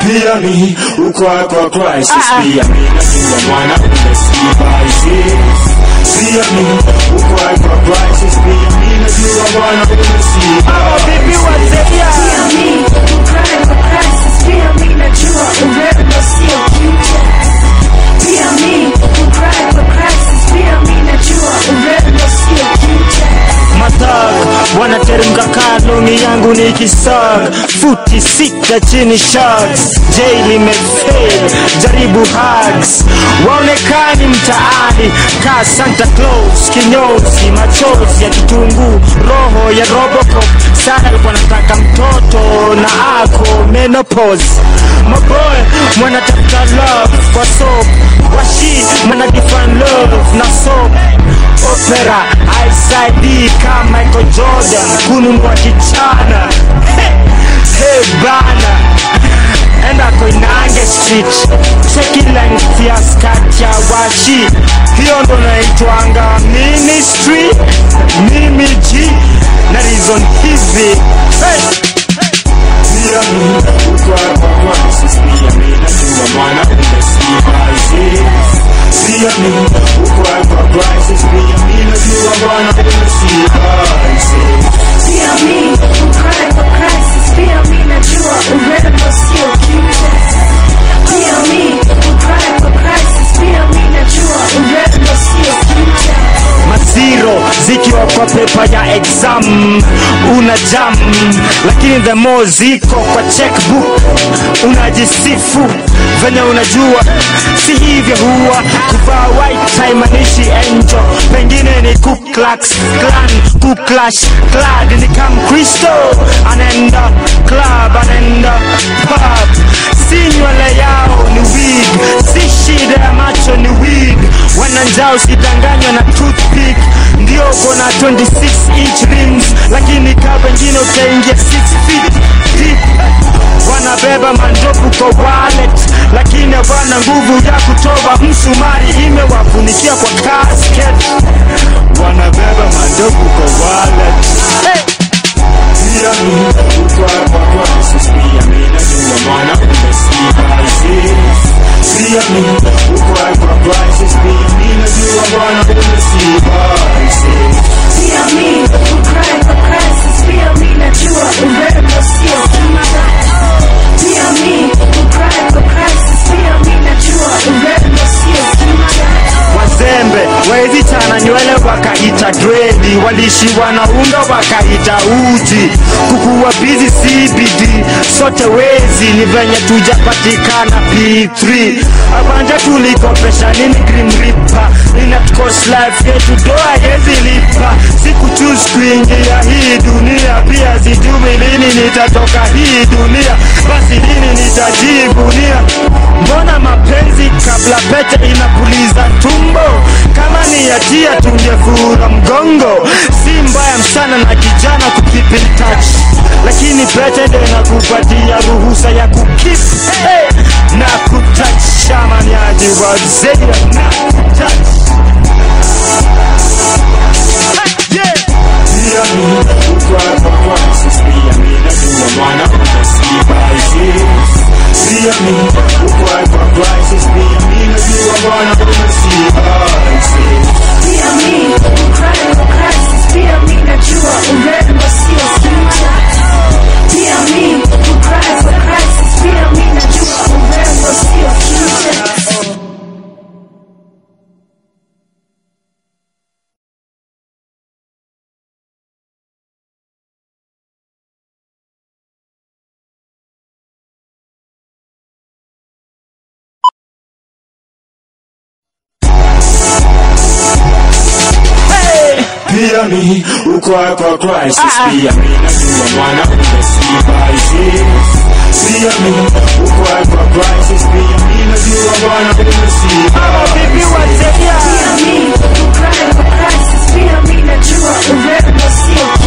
Pia mi uko kwa crisis. Pia mi najua mwana umesibaisi. Pia mi uko kwa crisis. Pia mi najua mwana umesibaisi. Pia mi uko kwa crisis. Pia mi najua urembo sio cute. Pia mi uko kwa crisis. Pia mi najua urembo sio cute. Matag wanateremka kalongi yangu ni kisag. Futi sita chini sharks. Jail imefail, jaribu hugs. Waonekani mtaani ka Santa Claus. Kinyozi, machozi ya kitunguu, roho ya Robocop. Sana alikuwa nataka mtoto na ako menopause. Maboy mwanatafuta love kwa soap. Washi mwanadefine love na soap opera. I-side kama Michael Jordan kununua kichana. Hey bana, enda Koinange street. Cheki length ya skirt ya Washi. Hiyo ndo naitwanga ministry. Mimi G na reason hivi. Pia mi uko kwa crisis. Pia mi najua mwana umesibaisi. Pia mi uko kwa crisis. Pia mi najua mwana umesibaisi. Pia mi uko kwa crisis. Pia mi najua urembo sio cute. Pia mi uko kwa crisis. Pia mi najua urembo sio cute. Mazero zikiwa kwa pepa ya exam una jam, lakini the more ziko kwa checkbook unajisifu venye unajua si hivyo huwa. Kuvaa white tie manishi angel, pengine ni Ku Klux Klan. Ku Clash Clad ni kama Kristo. Anaenda club, anaenda pub. Si nywele yao ni wig, si shida ya macho ni wig. Wananjao usidanganywa na toothpick. Ndio kona 26 inch rings, lakini ka wengine utaingia 6 feet deep. Wanabeba mandopu kwa wallet, lakini wana nguvu ya kutoa msumari. Imewafunikia kwa casket. Wanabeba mandopu kwa wallet. Pia mi uko kwa crisis. Pia mi najua mwana umesibaisi. Pia mi uko kwa crisis. Pia mi najua mwana umesibaisi. Pia mi uko kwa crisis. Pia mi najua urembo sio cute. Pia mi uko kwa crisis. Pia mi najua urembo sio cute. Wazembe wezi chana nywele wakaita dredi. Walishiwa na unga wakaita uji. Kukuwa busy CBD sote wezi. Ni venye tujapatikana P3. Abanja tulikopesha nini Grim Reaper. Inatcost life yetu doa yezi lipa. Siku choose kuingia hii dunia. Pia sijui lini nitatoka hii dunia. Basi lini nitajivunia. Mbona mapenzi kabla pete inapuliza tumbo. Kama ni yatia tungefura mgongo. Si mbaya msana na kijana kukeep in touch, lakini pete ndio inakupatia ruhusa ya kukip na kutouch. Shamani aji wazee na kutouch. Pia mi uko kwa crisis. Pia mi najua mwana umesibaisi. Pia mi uko kwa crisis. Pia mi najua mwana umesibaisi. Pia mi uko kwa crisis. Pia mi najua urembo sio cute. Pia mi uko kwa crisis. Pia mi najua urembo sio cute. Pia mi uko kwa crisis. Pia mi najua mwana umesibaisi. Pia mi uko kwa crisis. Pia mi najua mwana umesibaisi. Pia mi uko kwa crisis. Pia mi najua urembo sio